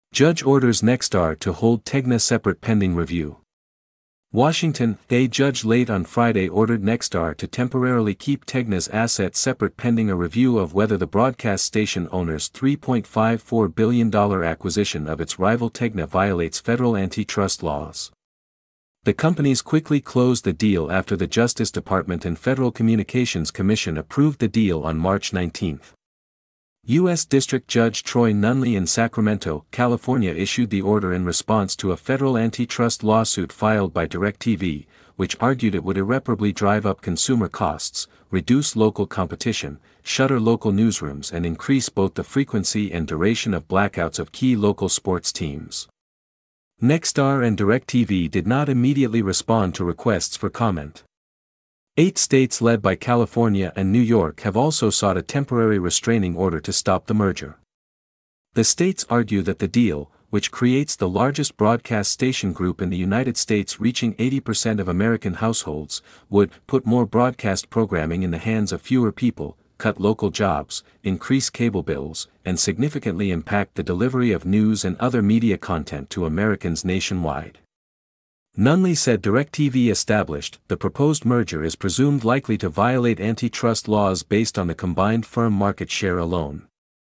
Judge orders Nexstar to hold Tegna separate pending review. Washington, a judge late on Friday ordered Nexstar to temporarily keep Tegna's assets separate pending a review of whether the broadcast station owner's $3.54 billion acquisition of its rival Tegna violates federal antitrust laws. The companies quickly closed the deal after the Justice Department and Federal Communications Commission approved the deal on March 19. U.S. District Judge Troy Nunley in Sacramento, California issued the order in response to a federal antitrust lawsuit filed by DirecTV, which argued it would irreparably drive up consumer costs, reduce local competition, shutter local newsrooms and increase both the frequency and duration of blackouts of key local sports teams. Nexstar and DirecTV did not immediately respond to requests for comment. 8 states led by California and New York have also sought a temporary restraining order to stop the merger. The states argue that the deal, which creates the largest broadcast station group in the United States reaching 80% of American households, would put more broadcast programming in the hands of fewer people, cut local jobs, increase cable bills, and significantly impact the delivery of news and other media content to Americans nationwide. Nunley said DirecTV established, the proposed merger is presumed likely to violate antitrust laws based on the combined firm market share alone.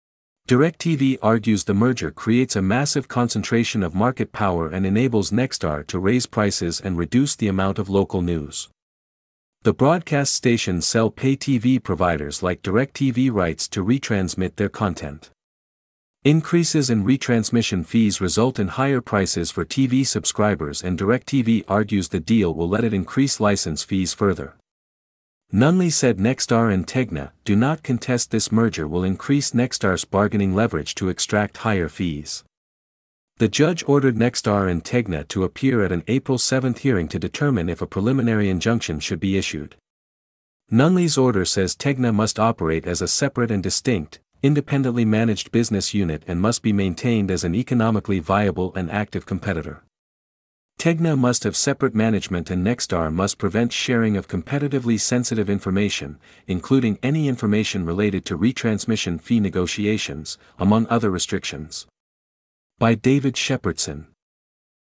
DirecTV argues the merger creates a massive concentration of market power and enables Nexstar to raise prices and reduce the amount of local news. The broadcast stations sell pay TV providers like DirecTV rights to retransmit their content. Increases in retransmission fees result in higher prices for TV subscribers and DirecTV argues the deal will let it increase license fees further. Nunley said Nexstar and Tegna do not contest this merger will increase Nexstar's bargaining leverage to extract higher fees. The judge ordered Nexstar and Tegna to appear at an April 7 hearing to determine if a preliminary injunction should be issued. Nunley's order says Tegna must operate as a separate and distinct, independently managed business unit and must be maintained as an economically viable and active competitor. Tegna must have separate management and Nexstar must prevent sharing of competitively sensitive information, including any information related to retransmission fee negotiations, among other restrictions. By David Shepardson.